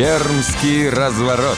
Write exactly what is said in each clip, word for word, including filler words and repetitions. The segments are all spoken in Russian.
Пермский разворот.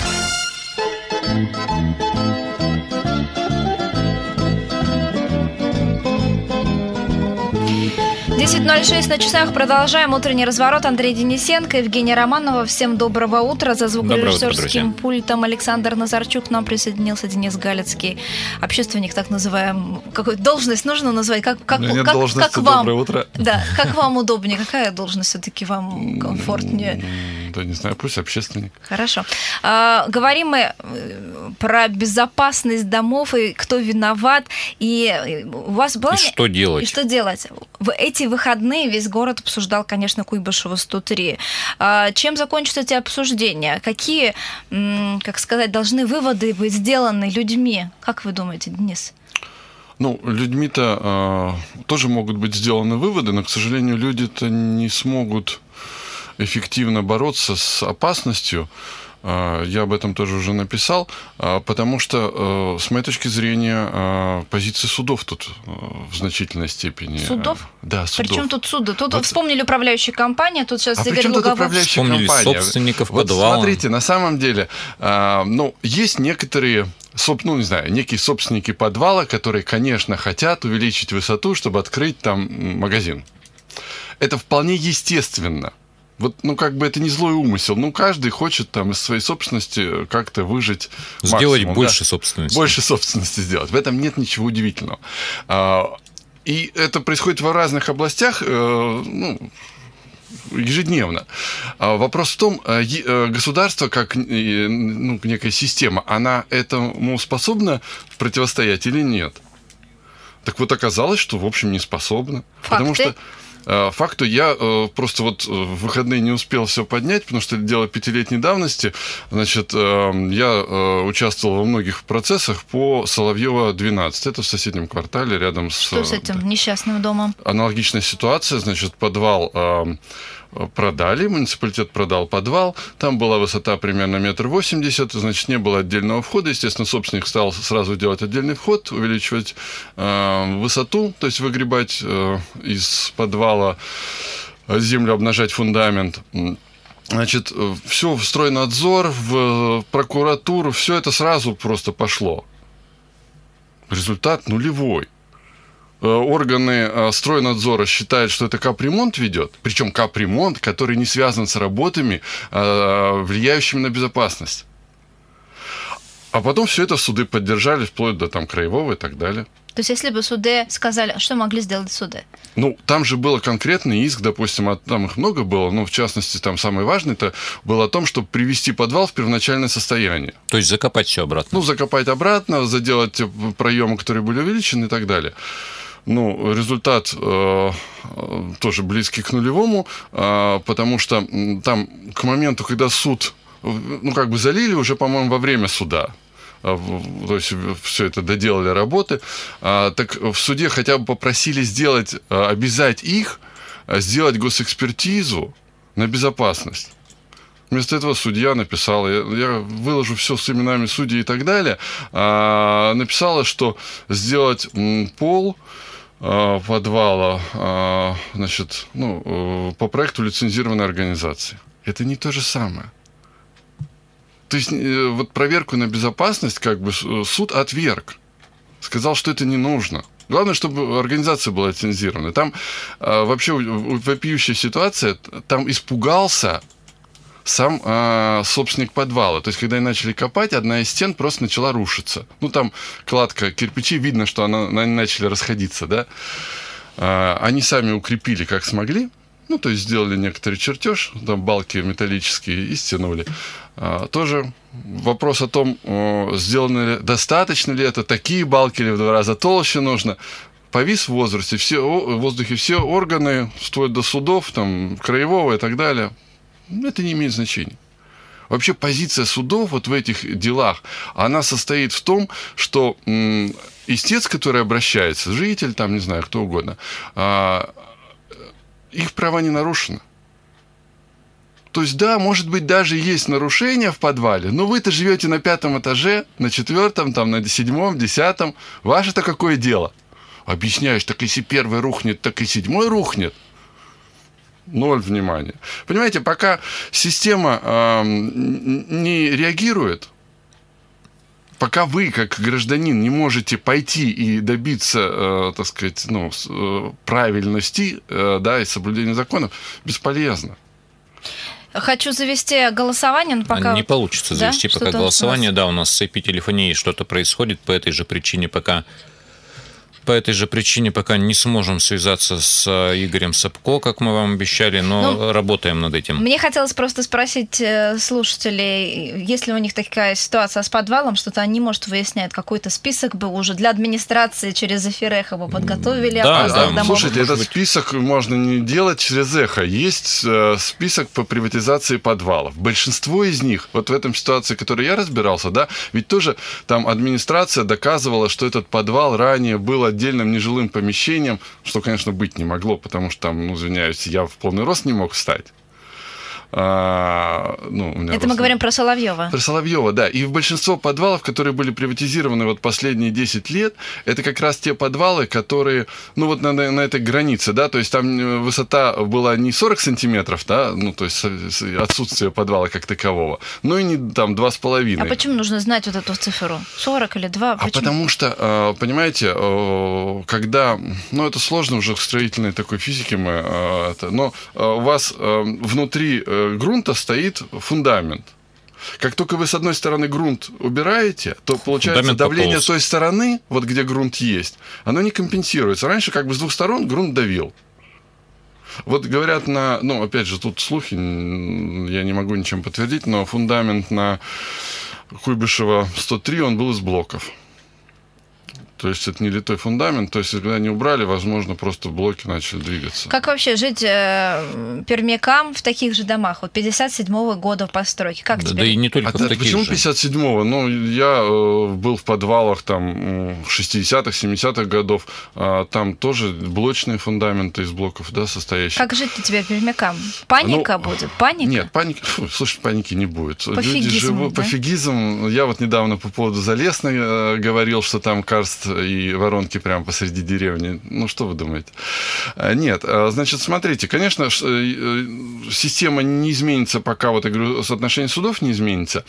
десять ноль шесть на часах. Продолжаем утренний разворот. Андрей Денисенко, Евгения Романова. Всем доброго утра. За звукорежиссерским пультом Александр Назарчук. К нам присоединился Денис Галицкий, общественник, так называемый. Какую должность нужно назвать? Как, как, нет как, должности, как вам, доброе утро. Да, как вам удобнее? Какая должность все-таки вам комфортнее? Да, не знаю, пусть общественник. Хорошо. А, говорим мы про безопасность домов и кто виноват. И у вас было... И что делать? И что делать? В эти выходные весь город обсуждал, конечно, Куйбышева сто три. А, чем закончатся эти обсуждения? Какие, как сказать, должны выводы быть сделаны людьми? Как вы думаете, Денис? Ну, людьми-то э, тоже могут быть сделаны выводы, но, к сожалению, люди-то не смогут эффективно бороться с опасностью. Я об этом тоже уже написал, потому что, с моей точки зрения, позиции судов тут в значительной степени... Судов? Да, судов. Причем тут суды? Тут вот... вспомнили управляющие компании, тут сейчас а Игорь причем Луговой... тут управляющие Вспомнили компании? собственников вот подвала. Смотрите, на самом деле, ну, есть некоторые... Ну, не знаю, некие собственники подвала, которые, конечно, хотят увеличить высоту, чтобы открыть там магазин. Это вполне естественно. Вот, ну, как бы это не злой умысел. Ну, каждый хочет там из своей собственности как-то выжить Сделать максимум, больше да? собственности. Больше собственности сделать. В этом нет ничего удивительного. И это происходит в разных областях, ну, ежедневно. Вопрос в том, государство, как ну, некая система, она этому способна противостоять или нет? Так вот, оказалось, что, в общем, не способна. Факты? Потому что факту я э, просто вот в выходные не успел все поднять, потому что это дело пятилетней давности. Значит, э, я э, участвовал во многих процессах по Соловьева двенадцать. Это в соседнем квартале рядом с... Что с этим да, несчастным домом? Аналогичная ситуация. Значит, подвал... Э, продали, муниципалитет продал подвал, там была высота примерно метр восемьдесят, значит, не было отдельного входа, естественно, собственник стал сразу делать отдельный вход, увеличивать э, высоту, то есть выгребать э, из подвала землю, обнажать фундамент. Значит, все, в стройнадзор, в прокуратуру, все это сразу просто пошло. Результат нулевой. Органы стройнадзора считают, что это капремонт ведет, причем капремонт, который не связан с работами, влияющими на безопасность. А потом все это суды поддержали, вплоть до там краевого и так далее. То есть, если бы суды сказали, что могли сделать суды? Ну, там же был конкретный иск, допустим, от, там их много было, но в частности, там самый важный это был о том, чтобы привести подвал в первоначальное состояние. То есть закопать все обратно? Ну, закопать обратно, заделать проемы, которые были увеличены и так далее. Ну, результат э, тоже близкий к нулевому, э, потому что там к моменту, когда суд, ну, как бы залили уже, по-моему, во время суда, э, то есть все это доделали работы, э, так в суде хотя бы попросили сделать, э, обязать их сделать госэкспертизу на безопасность. Вместо этого судья написала, я, я выложу все с именами судей и так далее, э, написала, что сделать м, пол подвала, значит, ну, по проекту лицензированной организации. Это не то же самое. То есть, вот проверку на безопасность, как бы, суд отверг. Сказал, что это не нужно. Главное, чтобы организация была лицензирована. Там вообще вопиющая ситуация, там испугался сам э, собственник подвала. То есть, когда они начали копать, одна из стен просто начала рушиться. Ну, там кладка кирпичей, видно, что она, они начали расходиться, да. Э, они сами укрепили, как смогли. Ну, то есть, сделали некоторый чертеж, там балки металлические и стянули. Э, тоже вопрос о том, э, сделано ли, достаточно ли это, такие балки или в два раза толще нужно. Повис в возрасте, все, в воздухе все органы, вплоть до судов, там, краевого и так далее. Это не имеет значения. Вообще позиция судов вот в этих делах, она состоит в том, что м, истец, который обращается, житель, там, не знаю, кто угодно, а, их права не нарушены. То есть, да, может быть, даже есть нарушения в подвале, но вы-то живете на пятом этаже, на четвертом, там, на седьмом, десятом. Ваше-то какое дело? Объясняешь, так если первый рухнет, так и седьмой рухнет. Ноль внимания. Понимаете, пока система э, не реагирует, пока вы, как гражданин, не можете пойти и добиться, э, так сказать, ну, э, правильности, э, да, и соблюдения законов, бесполезно. Хочу завести голосование, но пока... Не получится завести да? пока что-то голосование. Да, у нас с ай пи-телефонией что-то происходит по этой же причине, пока... По этой же причине пока не сможем связаться с Игорем Сапко, как мы вам обещали, но ну, работаем над этим. Мне хотелось просто спросить слушателей, если у них такая ситуация с подвалом, что-то они, может, выясняют, какой-то список был уже для администрации через эфир «Эхо» вы подготовили? Да, да. Домов. Слушайте, этот список можно не делать через «Эхо». Есть список по приватизации подвалов. Большинство из них, вот в этом ситуации, в которой я разбирался, да, ведь тоже там администрация доказывала, что этот подвал ранее был отдельным нежилым помещением, что, конечно, быть не могло, потому что там, ну, извиняюсь, я в полный рост не мог встать. А, ну, у меня Это мы говорим про Соловьева. Про Соловьева, да. И в большинство подвалов, которые были приватизированы вот последние десять лет, это как раз те подвалы, которые, ну, вот на, на этой границе, да, то есть там высота была не сорок сантиметров, да, ну, то есть отсутствие подвала как такового, но и не там два с половиной. А почему нужно знать вот эту цифру? сорок или два? А потому что, понимаете, когда, ну, это сложно уже к строительной такой физике, мы, но у вас внутри грунта стоит фундамент. Как только вы с одной стороны грунт убираете, то получается фундамент давление пополз. С той стороны, вот где грунт есть, оно не компенсируется. Раньше как бы с двух сторон грунт давил. Вот говорят на, ну опять же тут слухи, я не могу ничем подтвердить, но фундамент на Куйбышева сто три, он был из блоков. То есть это не литой фундамент, то есть когда не убрали, возможно, просто блоки начали двигаться. Как вообще жить э, пермякам в таких же домах? Вот пятьдесят седьмого года постройки. Как да, тебе? Да и не только а в таких почему же. пятьдесят седьмого? Ну, я э, был в подвалах там шестидесятых, семидесятых годов, э, там тоже блочные фундаменты из блоков, да, состоящие. Как жить-то тебе пермякам? Паника ну, будет? Паника? Нет, паники, фу, слушай, паники не будет. Пофигизм, Люди живут, да? пофигизм. Я вот недавно по поводу Залесной э, говорил, что там карст и воронки прямо посреди деревни. Ну, что вы думаете? Нет, значит, смотрите, конечно, система не изменится, пока, вот я говорю, соотношение судов не изменится,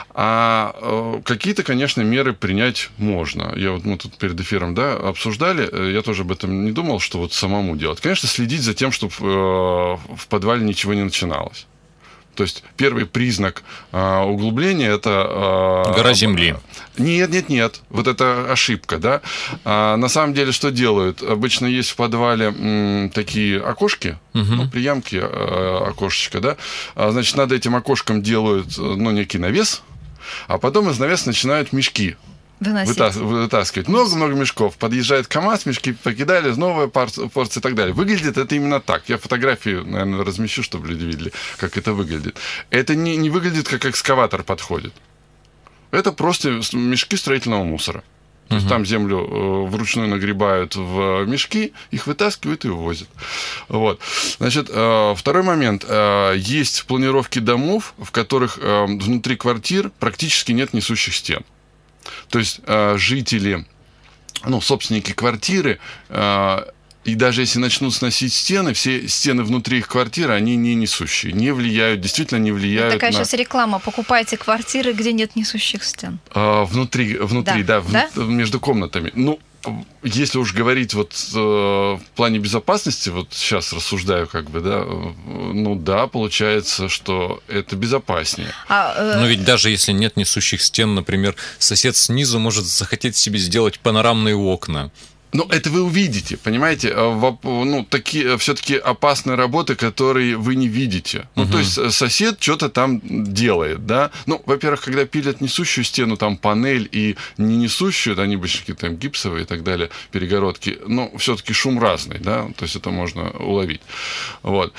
а какие-то, конечно, меры принять можно. Я вот мы тут перед эфиром, да, обсуждали, я тоже об этом не думал, что вот самому делать. Конечно, следить за тем, чтобы в подвале ничего не начиналось. То есть первый признак э, углубления – это… Э, гора земли. Нет, нет, нет. Вот это ошибка, да. А, на самом деле, что делают? Обычно есть в подвале м, такие окошки, угу. ну, приямки, э, окошечко, да. А, значит, над этим окошком делают, ну, некий навес, а потом из навеса начинают мешки Вытас, вытаскивать. Много-много мешков. Подъезжает КамАЗ, мешки покидали, новая порция и так далее. Выглядит это именно так. Я фотографии, наверное, размещу, чтобы люди видели, как это выглядит. Это не, не выглядит, как экскаватор подходит. Это просто мешки строительного мусора. То есть там землю э, вручную нагребают в мешки, их вытаскивают и увозят. Вот. Значит, э, второй момент. Э, есть планировки домов, в которых э, внутри квартир практически нет несущих стен. То есть э, жители, ну, собственники квартиры, э, и даже если начнут сносить стены, все стены внутри их квартиры, они не несущие, не влияют, действительно не влияют. Такая на... сейчас реклама. Покупайте квартиры, где нет несущих стен. Э, внутри, внутри, да, да, да? В, между комнатами. Ну, если уж говорить вот э, в плане безопасности, вот сейчас рассуждаю как бы, да, ну да, получается, что это безопаснее. А, э... Но ведь даже если нет несущих стен, например, сосед снизу может захотеть себе сделать панорамные окна. Ну, это вы увидите, понимаете? Ну, такие все-таки опасные работы, которые вы не видите. Ну, угу. То есть сосед что-то там делает, да? Ну, во-первых, когда пилят несущую стену, там панель и не несущую, они обычно какие-то там гипсовые и так далее, перегородки, ну, все-таки шум разный, да? То есть это можно уловить. Вот.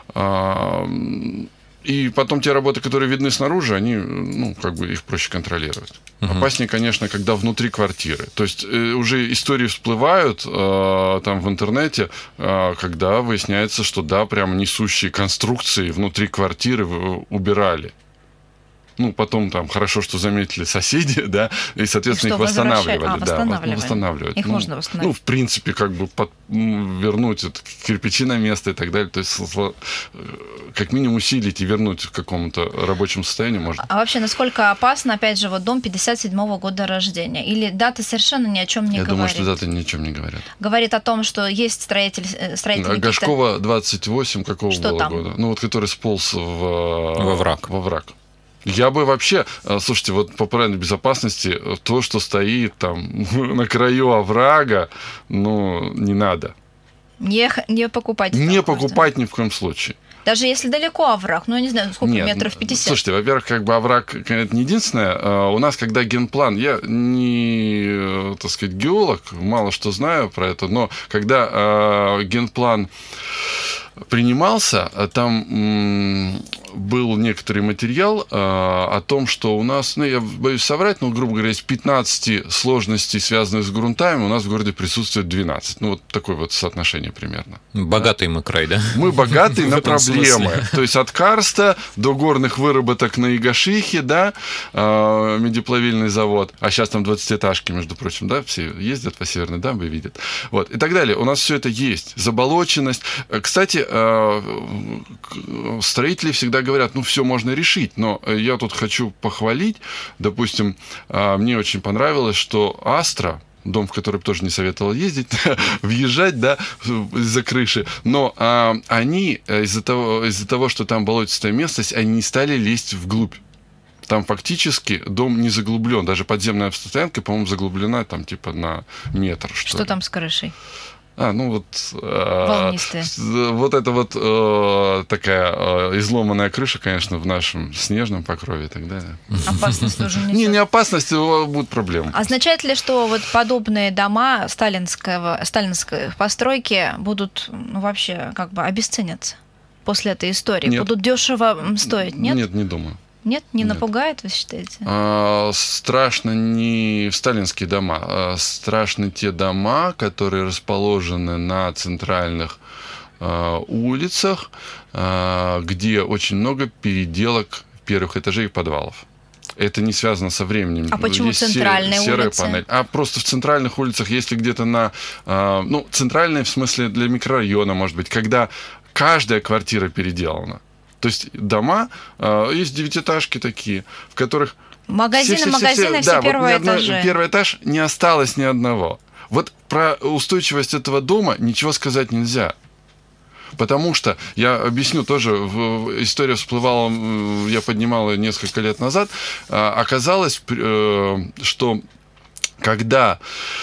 И потом те работы, которые видны снаружи, они, ну, как бы их проще контролировать. Uh-huh. Опаснее, конечно, когда внутри квартиры. То есть э, уже истории всплывают э, там в интернете, э, когда выясняется, что да, прям несущие конструкции внутри квартиры убирали. Ну, потом там хорошо, что заметили соседи, да, и, соответственно, и их восстанавливали. А, да, восстанавливать. Их ну, можно восстановить. Ну, в принципе, как бы под, вернуть это, кирпичи на место и так далее. То есть, как минимум, усилить и вернуть к какому-то рабочему состоянию можно. А вообще, насколько опасно, опять же, вот дом пятьдесят седьмого года рождения? Или дата совершенно ни о чем не Я говорит? Я думаю, что даты ни о чем не говорят. Говорит о том, что есть строитель, строитель Гашкова двадцать восемь, какого что было там? года? Ну, вот который сполз в... во враг. Во враг. Я бы вообще, слушайте, вот по правильной безопасности, то, что стоит там на краю оврага, ну, не надо. Не, не покупать. Не покупать ни в коем случае. Даже если далеко овраг, ну, я не знаю, сколько, Нет, метров пятьдесят. Слушайте, во-первых, как бы овраг, это не единственное. У нас, когда генплан, я не, так сказать, геолог, мало что знаю про это, но когда генплан принимался, там м, был некоторый материал а, о том, что у нас, ну, я боюсь соврать, но, грубо говоря, из пятнадцати сложностей, связанных с грунтами, у нас в городе присутствует двенадцать. Ну, вот такое вот соотношение примерно. Богатый мы край, да? Мы богатые на проблемы. То есть от карста до горных выработок на Игашихе, да, медиплавильный завод, а сейчас там двадцатиэтажки, между прочим, да, все ездят по Северной дамбе, видят. Вот, и так далее. У нас все это есть. Заболоченность. Кстати, строители всегда говорят, ну, все можно решить, но я тут хочу похвалить, допустим, мне очень понравилось, что Астра, дом, в который тоже не советовал ездить, въезжать, да, из-за крыши, но а, они из-за того, из-за того, что там болотистая местность, они не стали лезть вглубь. Там фактически дом не заглублен, даже подземная автостоянка, по-моему, заглублена там типа на метр. Что, что там с крышей? А, ну вот... Волнистая. Э, вот это вот э, такая э, изломанная крыша, конечно, в нашем снежном покрове и так далее. Опасность тоже несет. Не, не опасность, будут проблемы. Означает ли, что вот подобные дома сталинского, сталинской постройки будут, ну, вообще как бы обесценятся после этой истории? Нет. Будут дешево стоить, нет? Нет, не думаю. Нет? Не Нет. напугает, вы считаете? А, страшно не сталинские дома, а страшны те дома, которые расположены на центральных а, улицах, а, где очень много переделок первых этажей и подвалов. Это не связано со временем. А почему Есть центральные серая улицы? Панель. А просто в центральных улицах, если где-то на... А, ну, центральные в смысле для микрорайона, может быть, когда каждая квартира переделана. То есть дома, э, есть девятиэтажки такие, в которых... Магазины, все, все, магазины, все, все, да, первые вот этажи. Первый этаж не осталось ни одного. Вот про устойчивость этого дома ничего сказать нельзя. Потому что, я объясню тоже, в, история всплывала, я поднимал ее несколько лет назад, э, оказалось, э, что когда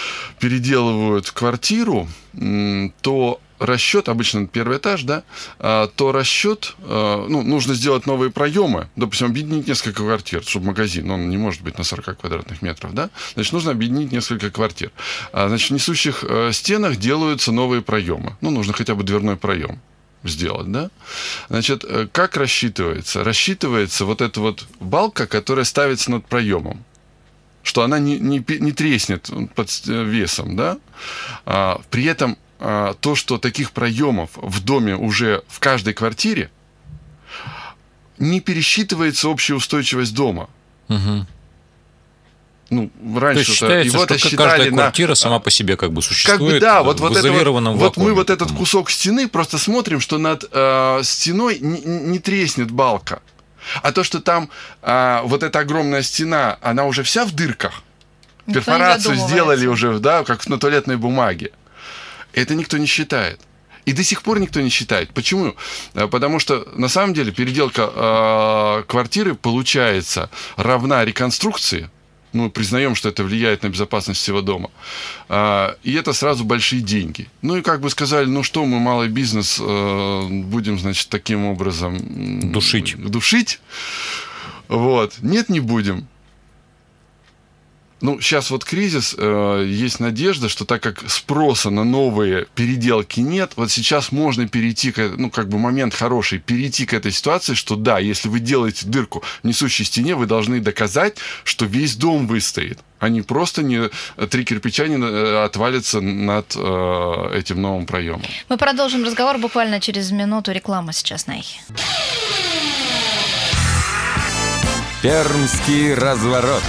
переделывают квартиру, э, то... расчет, обычно первый этаж, да, то расчет, ну, нужно сделать новые проемы, допустим, объединить несколько квартир, чтобы магазин, он не может быть на сорок квадратных метров, да, значит, нужно объединить несколько квартир. Значит, в несущих стенах делаются новые проемы, ну, нужно хотя бы дверной проем сделать, да. Значит, как рассчитывается? Рассчитывается вот эта вот балка, которая ставится над проемом, что она не, не, не треснет под весом, да, при этом то, что таких проемов в доме уже в каждой квартире, не пересчитывается общая устойчивость дома. Угу. Ну, раньше То есть считается, его-то что считали каждая на... квартира сама по себе как бы существует, как бы, да, вот, в вот изолированном это вот, вакууме. Вот мы вот этот кусок стены просто смотрим, что над э, стеной не, не треснет балка. А то, что там э, вот эта огромная стена, она уже вся в дырках. Никто перфорацию сделали уже, да, как на туалетной бумаге. Это никто не считает. И до сих пор никто не считает. Почему? Потому что, на самом деле, переделка э, квартиры получается равна реконструкции. Ну, признаем, что это влияет на безопасность всего дома. Э, и это сразу большие деньги. Ну, и как бы сказали, ну что, мы малый бизнес э, будем, значит, таким образом... Душить. Душить. Вот. Нет, не будем. Ну, сейчас вот кризис, э, есть надежда, что так как спроса на новые переделки нет, вот сейчас можно перейти, к, ну, как бы момент хороший, перейти к этой ситуации, что да, если вы делаете дырку в несущей стене, вы должны доказать, что весь дом выстоит, а не просто не, три кирпича не отвалятся над э, этим новым проемом. Мы продолжим разговор буквально через минуту. Реклама сейчас на эхе. Пермский разворот.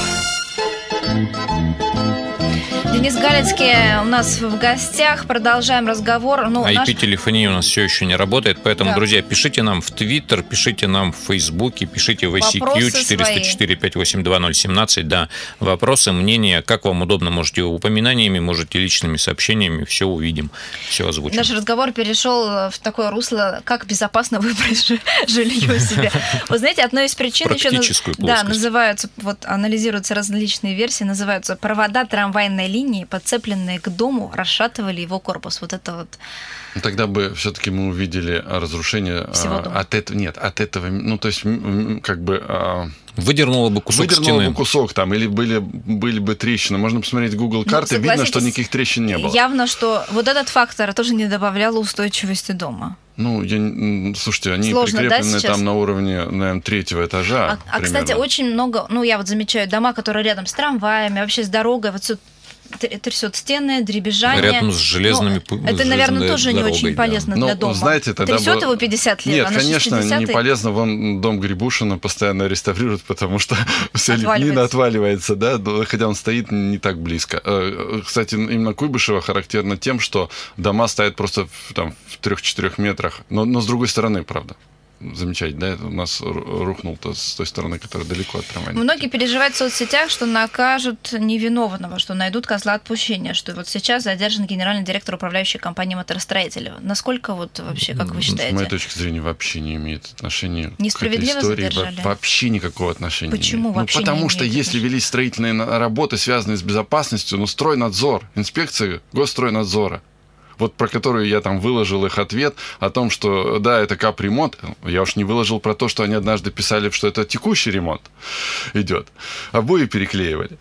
Денис Галицкий у нас в гостях. Продолжаем разговор. Ну, ай пи наш... телефония у нас все еще не работает, поэтому, да. друзья, пишите нам в Твиттер, пишите нам в Фейсбуке, пишите в ай си кью четыреста четыре пятьсот восемьдесят два ноль семнадцать. Да, вопросы, мнения, как вам удобно, можете упоминаниями, можете личными сообщениями, все увидим, все озвучим. Наш разговор перешел в такое русло, как безопасно выбрать жилье себе. Вы знаете, одной из причин еще да, называются, вот анализируются различные версии, называются провода трамвайной линии, подцепленные к дому, расшатывали его корпус. Вот это вот. Тогда бы все-таки мы увидели разрушение всего а, дома. от этого. Нет, от этого. Ну, то есть, как бы. А, выдернуло бы кусок выдернуло стены. бы кусок там, или были, были бы трещины. Можно посмотреть Google карты, ну, видно, что никаких трещин не было. Явно, что вот этот фактор тоже не добавлял устойчивости дома. Ну, я, слушайте, они сложно, прикреплены да, там на уровне, наверное, третьего этажа. А, а кстати, очень много, ну, я вот замечаю, дома, которые рядом с трамваями, вообще с дорогой, вот все трясет стены, дребезжание. Рядом с железными ну, это, наверное, тоже дорогой, не очень да. полезно Но, для дома. знаете, тогда трясет бы... его пятьдесят лет, Нет, а на конечно, шестидесятый... не полезно. Вон дом Грибушина постоянно реставрируют, потому что вся лепнина отваливается, да, хотя он стоит не так близко. Кстати, именно Куйбышево характерно тем, что дома стоят просто в, там, в трех-четырех метрах, но, но с другой стороны, правда. Замечать, да, это у нас рухнул-то с той стороны, которая далеко от трамвая. Многие переживают в соцсетях, что накажут невиновного, что найдут козла отпущения, что вот сейчас задержан генеральный директор управляющей компании «Моторостроителя». Насколько вот вообще, как вы считаете? С моей точки зрения, вообще не имеет отношения к этой истории. Задержали? Вообще никакого отношения Почему не имеет. вообще Ну, потому не что имеет если велись строительные работы, связанные с безопасностью, ну, стройнадзор, инспекция госстройнадзора, вот про которую я там выложил их ответ о том, что да, это капремонт. Я уж не выложил про то, что они однажды писали, что это текущий ремонт идет. Обои переклеивали.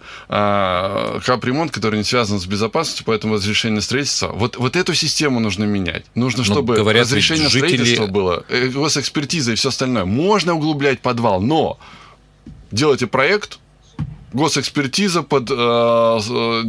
А капремонт, который не связан с безопасностью, поэтому разрешение строительства. Вот, вот эту систему нужно менять. Нужно, чтобы но, говорят, разрешение жители... строительства было, госэкспертиза и все остальное. Можно углублять подвал, но делайте проект, госэкспертиза под э,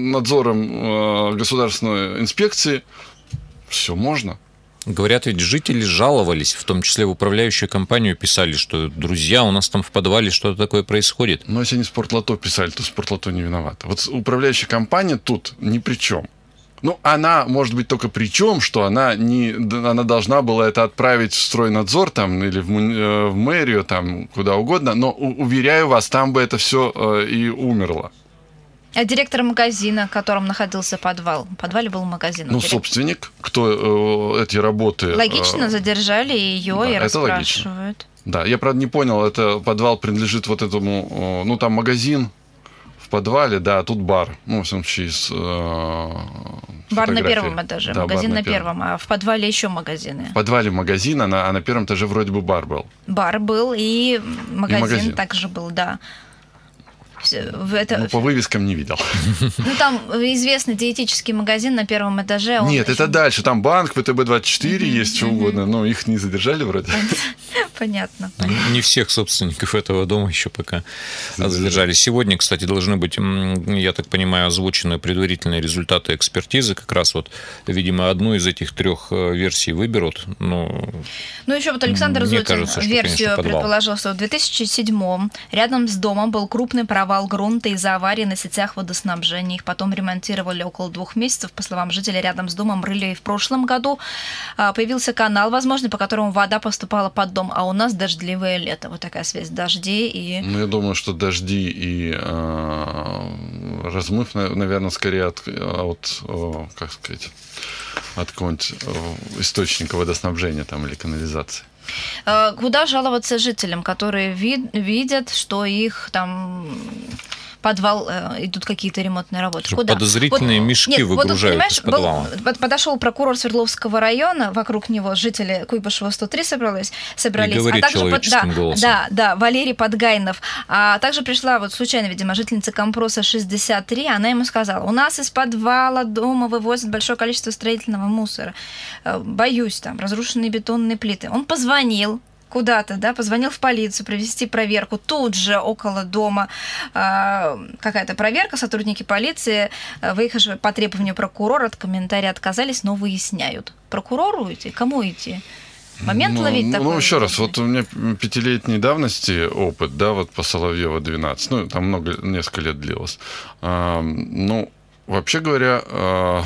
надзором э, государственной инспекции. Все можно. Говорят, ведь жители жаловались, в том числе в управляющую компанию писали, что, друзья, у нас там в подвале что-то такое происходит. Но если они Спортлото писали, то Спортлото не виновата. Вот управляющая компания тут ни при чем. Ну, она, может быть, только при чем, что она, не, она должна была это отправить в стройнадзор там, или в, в мэрию, там, куда угодно, но, уверяю вас, там бы это все э, и умерло. А директор магазина, в котором находился подвал? В подвале был магазин. Ну, директор. Собственник, кто э, эти работы... Логично, э, задержали ее да, и это расспрашивают. Логично. Да, я, правда, не понял, это подвал принадлежит вот этому, э, ну, там магазин, в подвале, да, а тут бар. Ну, во всяком случае, с э, бар на первом этаже, да, магазин на, на первом, первом, а в подвале еще магазины. В подвале магазин, а на, а на первом этаже вроде бы бар был. Бар был, и магазин, и магазин. также был, да. Это... Ну, по вывескам не видел. Ну, там известный диетический магазин на первом этаже. Он Нет, еще... это дальше. Там банк, вэ тэ бэ двадцать четыре mm-hmm. есть, что mm-hmm. угодно. Но их не задержали вроде. Понятно. Не всех собственников этого дома еще пока задержали. Сегодня, кстати, должны быть, я так понимаю, озвучены предварительные результаты экспертизы. Как раз вот, видимо, одну из этих трех версий выберут. Но ну, еще вот Александр Зотин кажется, что, версию конечно, предположил, что в две тысячи седьмом рядом с домом был крупный провал грунта из-за аварии на сетях водоснабжения. Их потом ремонтировали около двух месяцев. По словам жителей, рядом с домом рыли и в прошлом году. Появился канал, возможно, по которому вода поступала под дом, а у нас дождливое лето. Вот такая связь. Дожди и... Ну, я думаю, что дожди и э, размыв, наверное, скорее от, от как сказать, от какого-нибудь источника водоснабжения там, или канализации. Куда жаловаться жителям, которые вид- видят, что их там подвал, идут какие-то ремонтные работы? Куда? Подозрительные вот, мешки нет, выгружают вот, из подвала. Был, подошел прокурор Свердловского района, вокруг него жители Куйбышева сто три собрались, собрались. И говорит а также человеческим под, голосом. Да, да, Валерий Подгайнов. А также пришла вот случайно, видимо, жительница Компроса шестьдесят три, она ему сказала: у нас из подвала дома вывозят большое количество строительного мусора. Боюсь, там разрушенные бетонные плиты. Он позвонил куда-то, да, позвонил в полицию провести проверку. Тут же около дома э, какая-то проверка, сотрудники полиции, э, выехали по требованию прокурора, от комментария отказались, но выясняют. Прокурору идти? Кому идти? момент ну, ловить такой? Ну, еще раз, вот у меня пятилетней давности опыт, да, вот по Соловьева двенадцать, ну, там много, несколько лет длилось. А, ну, вообще говоря, а,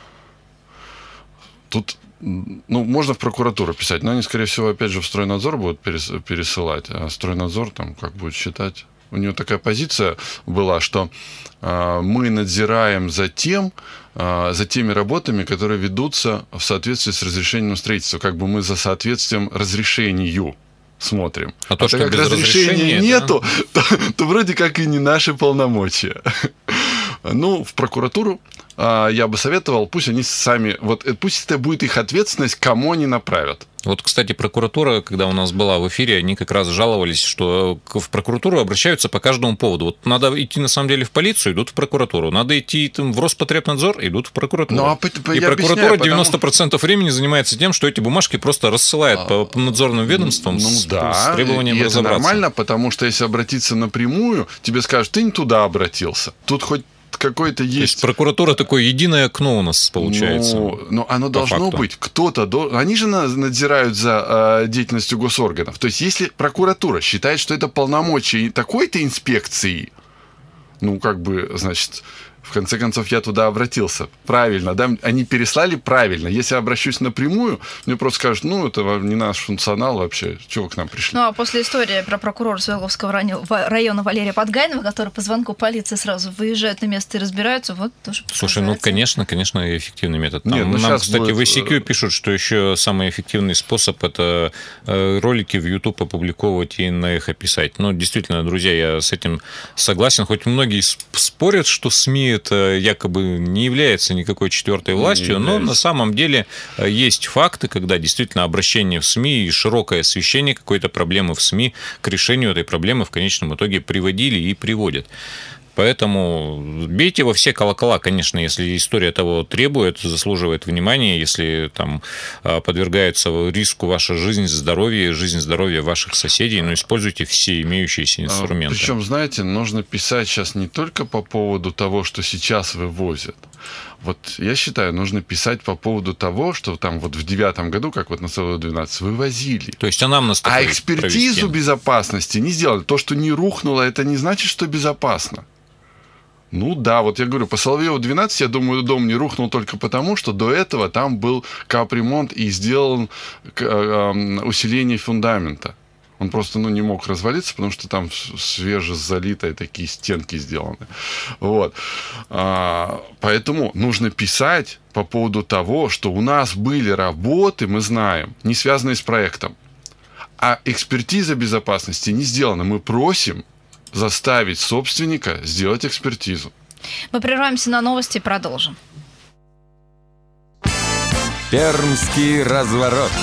тут, ну, можно в прокуратуру писать, но они, скорее всего, опять же, в стройнадзор будут пересылать, а стройнадзор там как будет считать. У него такая позиция была, что а, мы надзираем за тем, за теми работами, которые ведутся в соответствии с разрешением строительства. Как бы мы за соответствием разрешению смотрим. А, а то, так что как разрешения нету, да? то, то вроде как и не наши полномочия. Ну, в прокуратуру я бы советовал, пусть они сами, вот пусть это будет их ответственность, кому они направят. Вот, кстати, прокуратура, когда у нас была в эфире, они как раз жаловались, что в прокуратуру обращаются по каждому поводу. Вот надо идти, на самом деле, в полицию, идут в прокуратуру. Надо идти там, в Роспотребнадзор, идут в прокуратуру. Ну, а по, по, и прокуратура объясняю, девяносто процентов потому... времени занимается тем, что эти бумажки просто рассылает а, по надзорным ведомствам ну, с, да, с требованием и разобраться. Это нормально, потому что если обратиться напрямую, тебе скажут, ты не туда обратился. Тут хоть какой-то есть... То есть прокуратура такое единое окно у нас получается. Ну, ну оно должно факту. быть. Кто-то... До... Они же надзирают за э, деятельностью госорганов. То есть, если прокуратура считает, что это полномочия такой-то инспекции, ну, как бы, значит... В конце концов, я туда обратился. Правильно, да? Они переслали правильно. Если я обращусь напрямую, мне просто скажут, ну, это не наш функционал вообще. Чего вы к нам пришли? Ну, а после истории про прокурора Свердловского района Валерия Подгайнова, который по звонку полиции сразу выезжают на место и разбираются, вот тоже Слушай, ну, конечно, конечно, эффективный метод. Там, Нет, ну, нам, кстати, будет... в ай си кью пишут, что еще самый эффективный способ – это ролики в YouTube опубликовывать и на Эхо писать. Ну, действительно, друзья, я с этим согласен. Хоть многие спорят, что СМИ это якобы не является никакой четвертой властью, но на самом деле есть факты, когда действительно обращение в СМИ и широкое освещение какой-то проблемы в СМИ к решению этой проблемы в конечном итоге приводили и приводят. Поэтому бейте во все колокола, конечно, если история того требует, заслуживает внимания, если там подвергается риску ваша жизнь, здоровье, жизнь, здоровье ваших соседей, но используйте все имеющиеся инструменты. Причем, знаете, нужно писать сейчас не только по поводу того, что сейчас вывозят. Вот я считаю, нужно писать по поводу того, что там вот в девятом году, как вот на Соловьева двенадцать, вывозили. То есть анамнез А экспертизу провести. безопасности не сделали. То, что не рухнуло, это не значит, что безопасно. Ну да, вот я говорю, по Соловьеву двенадцать, я думаю, дом не рухнул только потому, что до этого там был капремонт и сделан усиление фундамента. Он просто ну, не мог развалиться, потому что там свежезалитые такие стенки сделаны. Вот. А, поэтому нужно писать по поводу того, что у нас были работы, мы знаем, не связанные с проектом. А экспертиза безопасности не сделана. Мы просим заставить собственника сделать экспертизу. Мы прерываемся на новости и продолжим. Пермский разворот.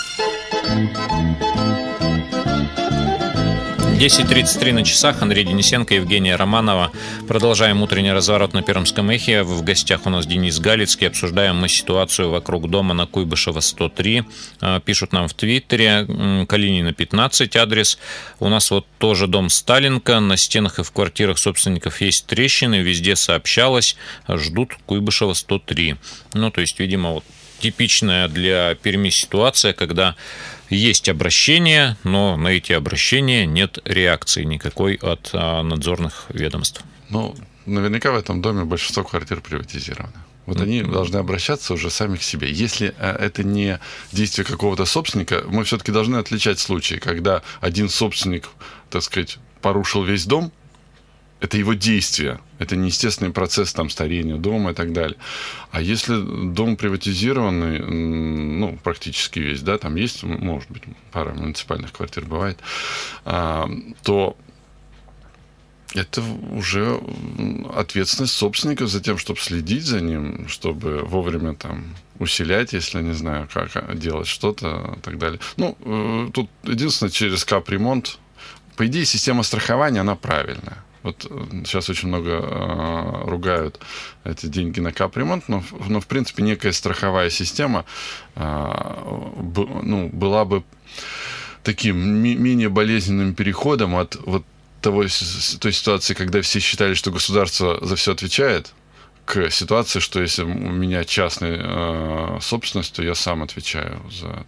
десять тридцать три на часах. Андрей Денисенко, Евгения Романова. Продолжаем утренний разворот на Пермском эхе. В гостях у нас Денис Галицкий. Обсуждаем мы ситуацию вокруг дома на Куйбышева сто три. Пишут нам в Твиттере. Калинина пятнадцать адрес. У нас вот тоже дом Сталинка. На стенах и в квартирах собственников есть трещины. Везде сообщалось. Ждут Куйбышева сто три. Ну, то есть, видимо, вот типичная для Перми ситуация, когда есть обращения, но на эти обращения нет реакции никакой от а, надзорных ведомств. Ну, наверняка в этом доме большинство квартир приватизировано. Вот mm-hmm. они должны обращаться уже сами к себе. Если это не действие какого-то собственника, мы все-таки должны отличать случаи, когда один собственник, так сказать, порушил весь дом. Это его действие, это не естественный процесс там, старения дома и так далее. А если дом приватизированный, ну, практически весь, да, там есть, может быть, пара муниципальных квартир бывает, то это уже ответственность собственников за тем, чтобы следить за ним, чтобы вовремя там усилять, если не знаю, как делать что-то и так далее. Ну, тут единственное, через капремонт, по идее, система страхования, она правильная. Вот сейчас очень много э, ругают эти деньги на капремонт, но, но в принципе некая страховая система э, б, ну, была бы таким ми- менее болезненным переходом от вот того, той ситуации, когда все считали, что государство за все отвечает, к ситуации, что если у меня частная э, собственность, то я сам отвечаю за это.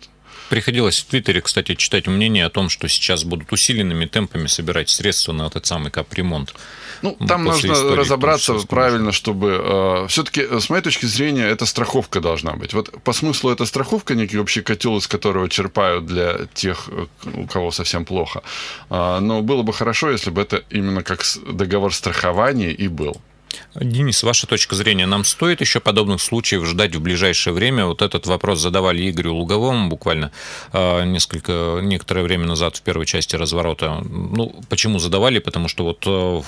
приходилось в Твиттере, кстати, читать мнение о том, что сейчас будут усиленными темпами собирать средства на этот самый капремонт. Ну, там нужно истории, разобраться правильно, чтобы... Э, все-таки, с моей точки зрения, эта страховка должна быть. Вот по смыслу это страховка, некий общий котел, из которого черпают для тех, у кого совсем плохо. Э, но было бы хорошо, если бы это именно как договор страхования и был. Денис, ваша точка зрения, нам стоит еще подобных случаев ждать в ближайшее время? Вот этот вопрос задавали Игорю Луговому буквально несколько, некоторое время назад в первой части разворота. Ну, почему задавали? Потому что вот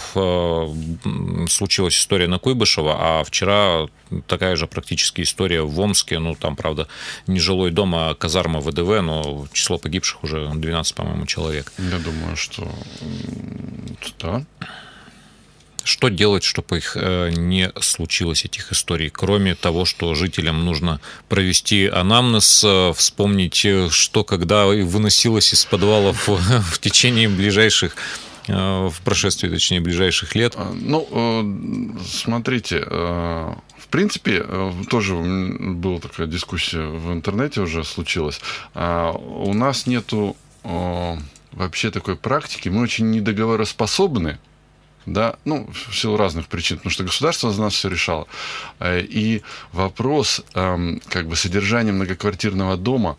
в, случилась история на Куйбышева, а вчера такая же практически история в Омске. Ну, там, правда, не жилой дом, а казарма ВДВ, но число погибших уже двенадцать, по-моему, человек. Я думаю, что да. Что делать, чтобы их не случилось, этих историй? Кроме того, что жителям нужно провести анамнез, вспомнить, что когда выносилось из подвалов в течение ближайших, в прошествии, точнее, ближайших лет. Ну, смотрите, в принципе, тоже была такая дискуссия в интернете уже случилась. У нас нету вообще такой практики, мы очень недоговороспособны. Да, ну, в силу разных причин, потому что государство за нас все решало. И вопрос как бы содержания многоквартирного дома,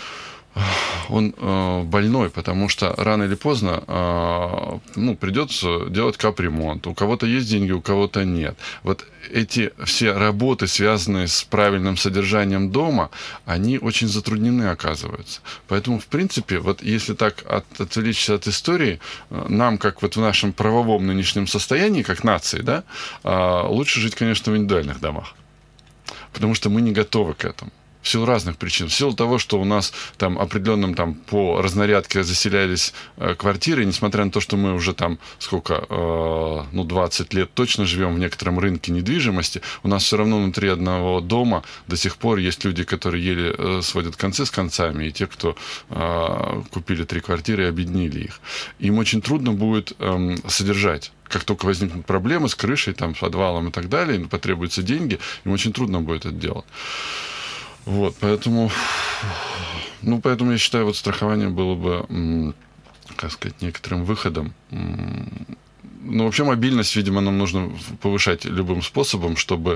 он больной, потому что рано или поздно ну, придется делать капремонт. У кого-то есть деньги, у кого-то нет. Вот эти все работы, связанные с правильным содержанием дома, они очень затруднены, оказываются. Поэтому, в принципе, вот если так от, отвлечься от истории, нам, как вот в нашем правовом нынешнем состоянии, как нации, да, лучше жить, конечно, в индивидуальных домах. Потому что мы не готовы к этому. В силу разных причин. В силу того, что у нас там определенным там по разнарядке заселялись э, квартиры, несмотря на то, что мы уже там сколько, э, ну, двадцать лет точно живем в некотором рынке недвижимости, у нас все равно внутри одного дома до сих пор есть люди, которые еле э, сводят концы с концами, и те, кто э, купили три квартиры и объединили их. Им очень трудно будет э, содержать. Как только возникнут проблемы с крышей, там, с подвалом и так далее, им потребуются деньги, им очень трудно будет это делать. Вот, поэтому, ну, поэтому я считаю, вот страхование было бы, как сказать, некоторым выходом. Ну, вообще мобильность, видимо, нам нужно повышать любым способом, чтобы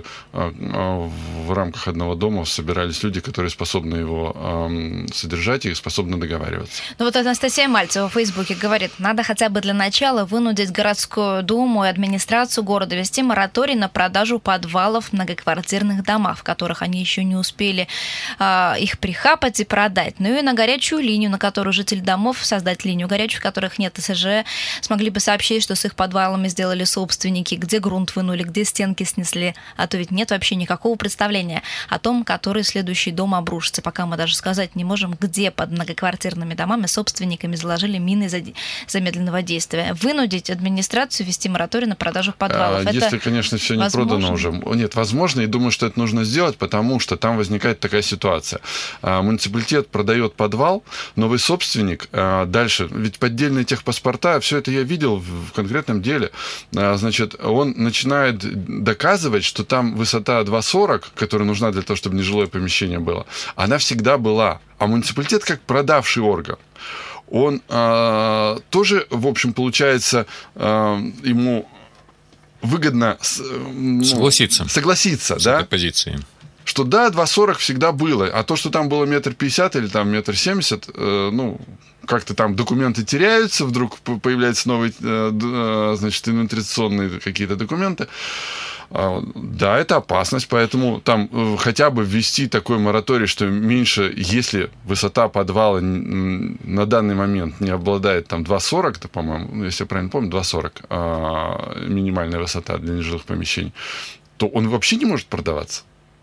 в рамках одного дома собирались люди, которые способны его содержать и способны договариваться. Ну вот Анастасия Мальцева в Фейсбуке говорит, надо хотя бы для начала вынудить городскую думу и администрацию города вести мораторий на продажу подвалов в многоквартирных домах, в которых они еще не успели э, их прихапать и продать. Ну и на горячую линию, на которую жители домов, создать линию горячую, в которых нет ТСЖ, смогли бы сообщить, что с их подвалами сделали собственники, где грунт вынули, где стенки снесли. А то ведь нет вообще никакого представления о том, который следующий дом обрушится. Пока мы даже сказать не можем, где под многоквартирными домами собственниками заложили мины замедленного действия. Вынудить администрацию ввести мораторий на продажу подвалов. А, если, конечно, все не возможно? Продано уже. Нет, возможно, и думаю, что это нужно сделать, потому что там возникает такая ситуация. Муниципалитет продает подвал, новый собственник дальше, ведь поддельные техпаспорта, все это я видел в конкретном деле, значит, он начинает доказывать, что там высота два сорок, которая нужна для того, чтобы нежилое помещение было, она всегда была. А муниципалитет, как продавший орган, он э, тоже, в общем, получается, э, ему выгодно ну, согласиться, согласиться с да? этой позицией. Что да, два сорок всегда было, а то, что там было метр пятьдесят или там метр семьдесят, э, ну, как-то там документы теряются, вдруг появляются новые, э, значит, инвентаризационные какие-то документы. Э, да, это опасность, поэтому там э, хотя бы ввести такой мораторий, что меньше, если высота подвала на данный момент не обладает там два сорок, да, по-моему, если я правильно помню, два сорок э, минимальная высота для нежилых помещений, то он вообще не может продаваться.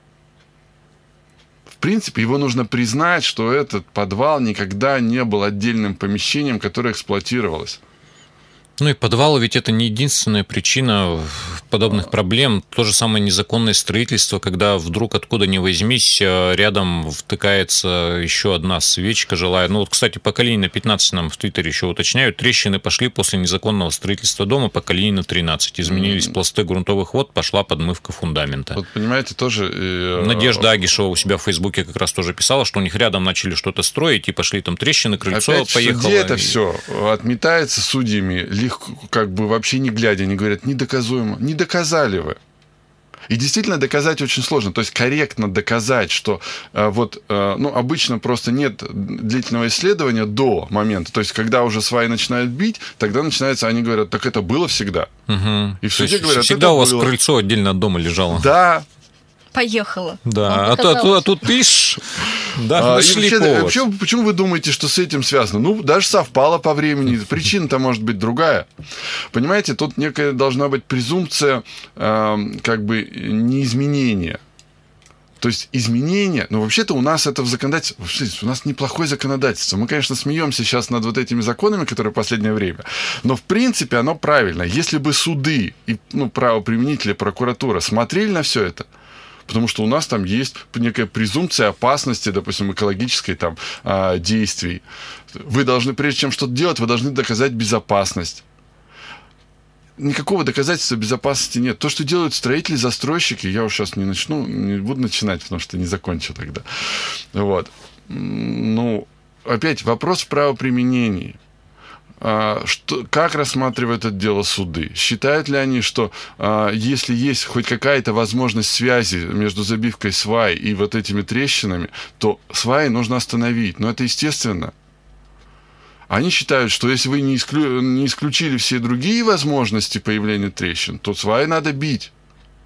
В принципе, его нужно признать, что этот подвал никогда не был отдельным помещением, которое эксплуатировалось. Ну и подвалы ведь это не единственная причина подобных проблем. То же самое незаконное строительство, когда вдруг откуда ни возьмись, рядом втыкается еще одна свечка жилая. Ну вот, кстати, по Калинина пятнадцать нам в Твиттере еще уточняют. Трещины пошли после незаконного строительства дома по Калинина тринадцать. Изменились пласты грунтовых вод, пошла подмывка фундамента. Вот понимаете, тоже... Надежда Агишева у себя в Фейсбуке как раз тоже писала, что у них рядом начали что-то строить, и пошли там трещины, крыльцо Опять поехало. В суде это и... все отметается судьями, легко, как бы вообще не глядя, они говорят, недоказуемо. Не доказали вы. И действительно доказать очень сложно. То есть корректно доказать, что э, вот, э, ну, обычно просто нет длительного исследования до момента. То есть, когда уже сваи начинают бить, тогда начинается, они говорят, так это было всегда. Угу. И в суде говорят, всегда это у вас было. крыльцо отдельно от дома лежало. Да. Поехала. Да, а, то, а, то, а тут ишь, да, а, нашли вообще, повод. Почему, почему вы думаете, что с этим связано? Ну, даже совпало по времени. Причина-то может быть другая. Понимаете, тут некая должна быть презумпция э, как бы неизменения. То есть изменения, ну, вообще-то у нас это в законодательстве, у нас неплохое законодательство. Мы, конечно, смеемся сейчас над вот этими законами, которые в последнее время, но, в принципе, оно правильно. Если бы суды и, ну, правоприменители, прокуратура смотрели на все это, потому что у нас там есть некая презумпция опасности, допустим, экологической там действий. Вы должны, прежде чем что-то делать, вы должны доказать безопасность. Никакого доказательства безопасности нет. То, что делают строители, застройщики, я уж сейчас не начну, не буду начинать, потому что не закончу тогда. Вот. Ну, опять вопрос в правоприменении. Что, как рассматривают это дело суды? Считают ли они, что а, если есть хоть какая-то возможность связи между забивкой свай и вот этими трещинами, то сваи нужно остановить? Но это естественно. Они считают, что если вы не, исклю... не исключили все другие возможности появления трещин, то сваи надо бить.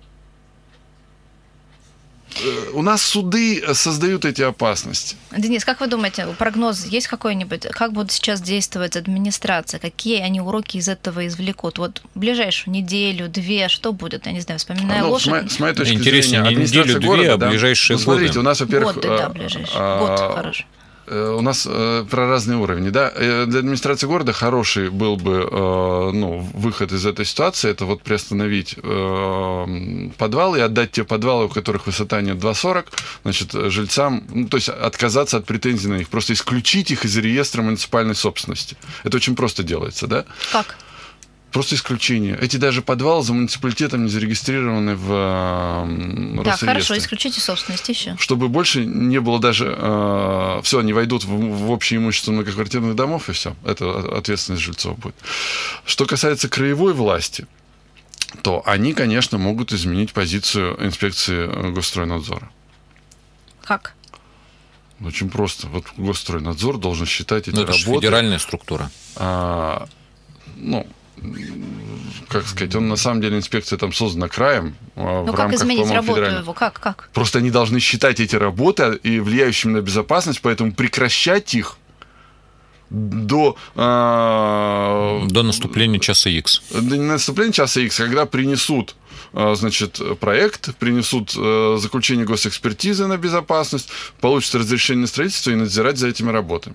У нас суды создают эти опасности. Денис, как вы думаете, прогноз есть какой-нибудь? Как будет сейчас действовать администрация? Какие они уроки из этого извлекут? Вот ближайшую неделю, две, что будет? Я не знаю, вспоминая ну, лошадь. С моей точки Интереснее, зрения, не неделю, города, две, а да? ближайшие ну, смотрите, годы. у нас, во-первых... Годы, да, ближайшие. Год, хорошо. У нас э, про разные уровни, да. Для администрации города хороший был бы э, ну, выход из этой ситуации, это вот приостановить э, подвалы и отдать те подвалы, у которых высота нет два сорок, значит, жильцам, ну, то есть отказаться от претензий на них, просто исключить их из реестра муниципальной собственности. Это очень просто делается, да? Как? Просто исключение. Эти даже подвалы за муниципалитетом не зарегистрированы в э, Да, Росреестре. хорошо, исключите собственность еще. Чтобы больше не было даже... Э, все, они войдут в, в общее имущество многоквартирных домов, и все. Это ответственность жильцов будет. Что касается краевой власти, то они, конечно, могут изменить позицию инспекции Госстройнадзора. Как? Очень просто. Вот Госстройнадзор должен считать эти Но это работы... же федеральная структура. А, ну... как сказать, он на самом деле, инспекция там создана краем. Ну, в как рамках, изменить работу федеральной... его? Как? Как? Просто они должны считать эти работы и влияющими на безопасность, поэтому прекращать их до... Э... До наступления часа Х. До наступления часа Х, когда принесут значит, проект, принесут э, заключение госэкспертизы на безопасность, получат разрешение на строительство и надзирать за этими работами.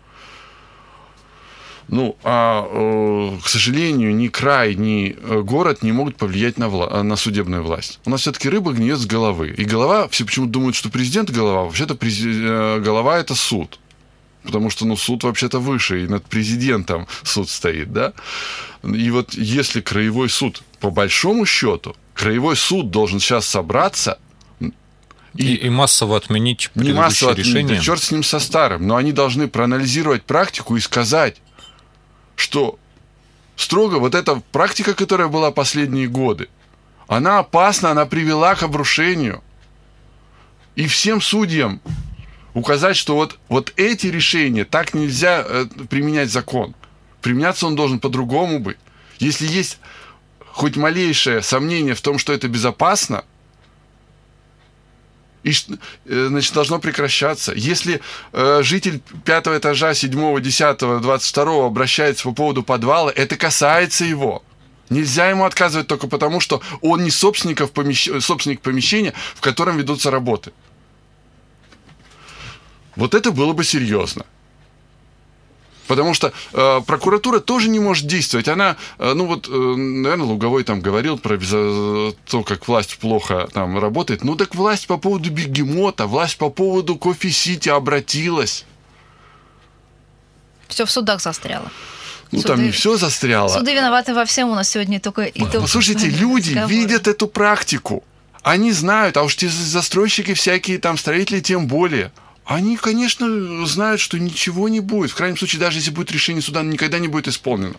Ну, а, э, к сожалению, ни край, ни город не могут повлиять на, вла- на судебную власть. У нас все-таки рыба гниет с головы. И голова, все почему-то думают, что президент голова, вообще-то прези- э, голова – это суд. Потому что, ну, суд вообще-то выше, и над президентом суд стоит, да? И вот если краевой суд, по большому счету, краевой суд должен сейчас собраться и, и, и массово отменить не предыдущее массово решение. Отменить, да черт с ним со старым, но они должны проанализировать практику и сказать, что строго вот эта практика, которая была последние годы, она опасна, она привела к обрушению. И всем судьям указать, что вот, вот эти решения, так нельзя э, применять закон. Применяться он должен по-другому быть. Если есть хоть малейшее сомнение в том, что это безопасно, и, значит, должно прекращаться. Если э, житель пятого этажа, седьмого, десятого, двадцать второго обращается по поводу подвала, это касается его. Нельзя ему отказывать только потому, что он не собственник, помещ... собственник помещения, в котором ведутся работы. Вот это было бы серьезно. Потому что э, прокуратура тоже не может действовать. Она, э, ну вот, э, наверное, Луговой там говорил про то, как власть плохо там работает. Ну так власть по поводу Бегемота, власть по поводу Кофе-Сити обратилась. Все в судах застряло. Ну, суды, там не все застряло. Суды виноваты во всем у нас сегодня только... И Послушайте, люди разговор. видят эту практику. Они знают, а уж те застройщики всякие, там, строители тем более. Они, конечно, знают, что ничего не будет. В крайнем случае, даже если будет решение суда, оно никогда не будет исполнено.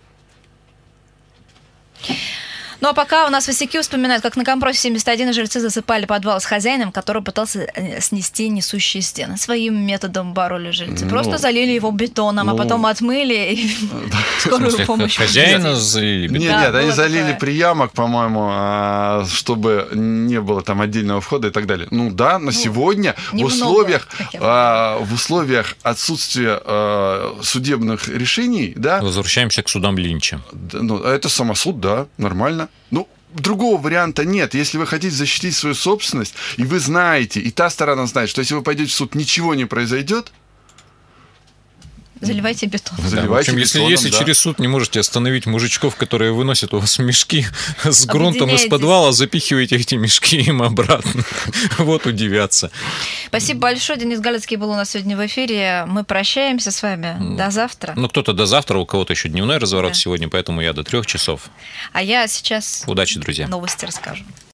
Ну, а пока у нас Васяки вспоминают, как на Компросе семьдесят один жильцы засыпали подвал с хозяином, который пытался снести несущие стены. Своим методом боролись жильцы. Ну, просто залили его бетоном, ну, а потом отмыли и скорую помощь. Хозяина залили бетоном? Нет, нет, они залили приямок, по-моему, чтобы не было там отдельного входа и так далее. Ну да, на сегодня в условиях, в условиях отсутствия судебных решений, да. Возвращаемся к судам Линча. Ну, это самосуд, да, нормально. Ну, другого варианта нет. Если вы хотите защитить свою собственность, и вы знаете, и та сторона знает, что если вы пойдете в суд, ничего не произойдет, заливайте бетон. Да, Заливайте в общем, бетоном, если, если да. через суд не можете остановить мужичков, которые выносят у вас мешки с грунтом из подвала, запихивайте эти мешки им обратно. Вот удивятся. Спасибо большое. Денис Галицкий был у нас сегодня в эфире. Мы прощаемся с вами. До завтра. Ну, кто-то до завтра, у кого-то еще дневной разворот да. сегодня, поэтому я до трех часов. А я сейчас удачи, друзья. Новости расскажу.